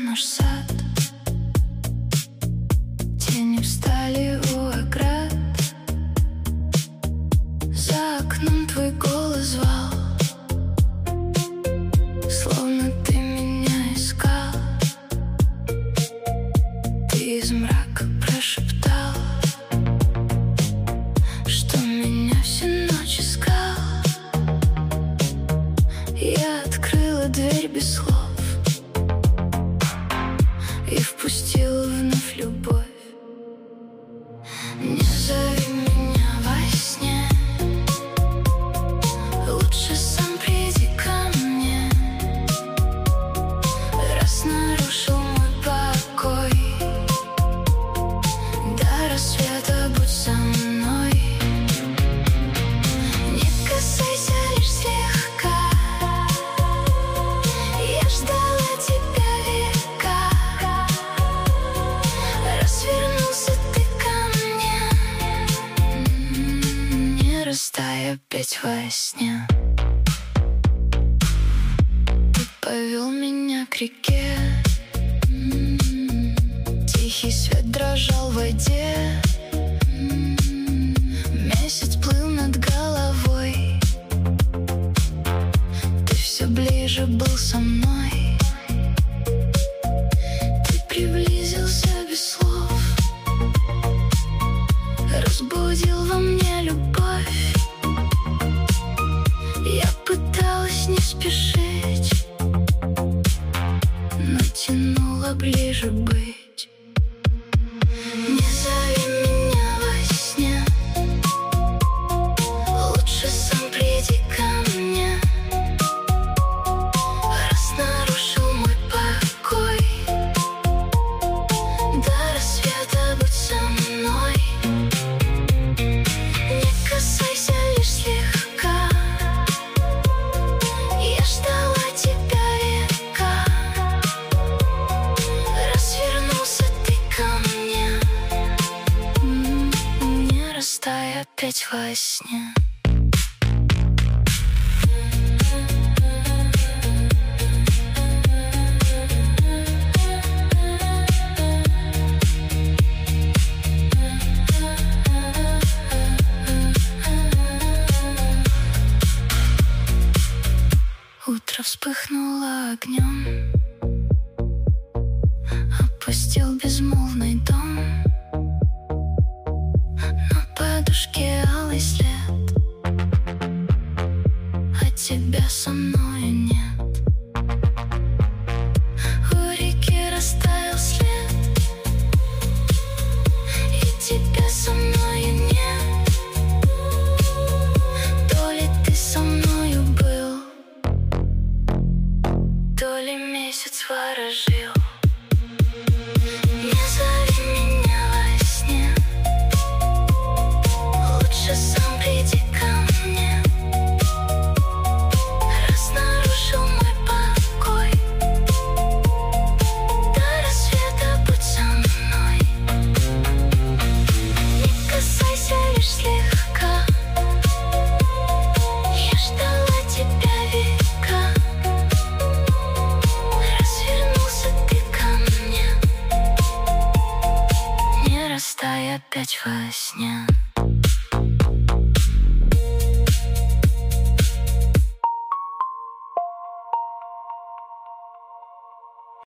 наш сад. Тени встали у оград. За окном твой голос звал, словно ты меня искал. Ты из мрака прошептал, что меня всю ночь искал. Я открыла дверь без слов и впустила вновь любовь. Не зови меня во сне, лучше сам приди ко мне. Раз нарушил мой покой, до рассвета будь со мной. Не касайся лишь слегка, я ждала тебя века. Раз вернулся ты ко мне, не растай опять во сне. Ты повел меня к реке, тихий свет дрожал в воде. Месяц плыл над головой, ты все ближе был со мной. Ты приблизился без слов, разбудил во мне любовь. Я пыталась не спешить, но тянула ближе быть. Не зови меня во сне, лучше сам приди ко мне. Раз нарушил мой покой, до рассвета будь со мной. Не касайся лишь слегка, я ждала тебя века. Раз вернулся ты ко мне, не растай опять во сне. Утро вспыхнуло огнем,